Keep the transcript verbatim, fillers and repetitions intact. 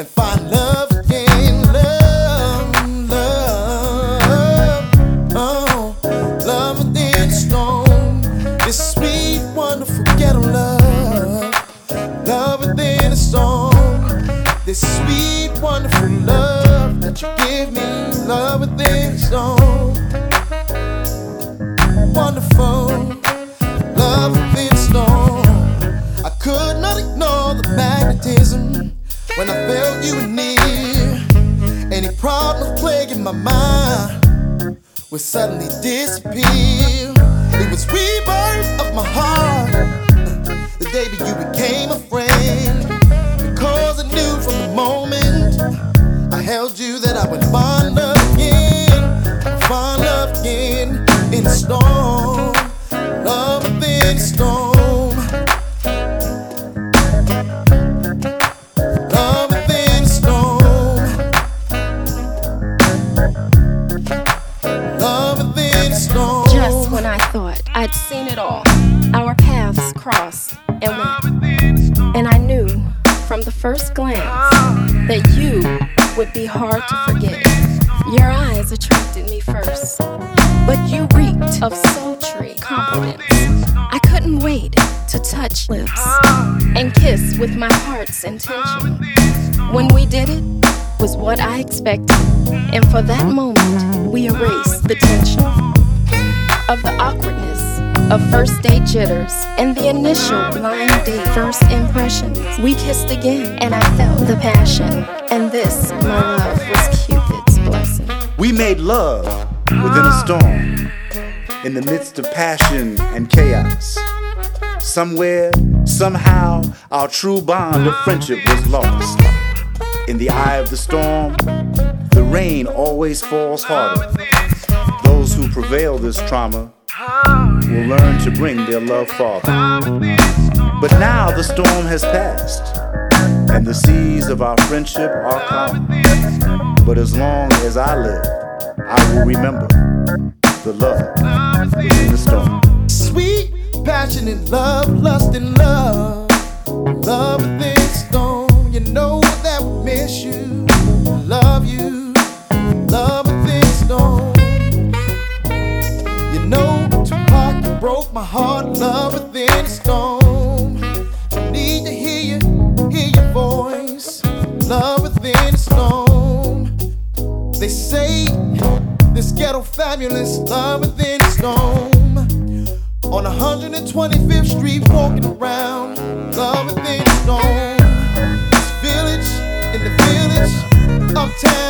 find love again. Love, love, oh, love within the storm. This sweet, wonderful ghetto love. Love within the storm. This sweet, wonderful love that you give me. Love within the storm. Wonderful love within the storm. I could not ignore the magnetism when I felt you were near. Any problem plaguing my mind would suddenly disappear. It was rebirth of my heart the day that you became a friend. Because I knew from the moment I held you that I would find love again, find love again in the storm, love within the storm, love within the storm, love within the storm. Just when I thought I'd seen it all, our paths crossed and met, and I knew from the first glance that you would be hard to forget. Your eyes attracted me first, but you reeked of sultry confidence. I couldn't wait to touch lips and kiss with my heart's intention. When we did it, was what I expected, and for that moment, we erased the tension of the awkwardness of first date jitters and the initial blind date first impressions. We kissed again, and I felt the passion, and this, my love, was Cupid's blessing. We made love within a storm, in the midst of passion and chaos. Somewhere, somehow, our true bond of friendship was lost. In the eye of the storm, the rain always falls harder. Those who prevail this trauma will learn to bring their love farther. But now the storm has passed, and the seas of our friendship are calm. But as long as I live, I will remember the love within the storm. Sweet, passionate love, lust and love, love within the storm. You know that we miss you, love you, love within the storm. You know Tupac broke my heart, love within the storm. I need to hear you, hear your voice, love within the storm. They say this ghetto fabulous, love within the storm. On one hundred twenty-fifth Street, walking around, love within the storm. This village, in the village, uptown.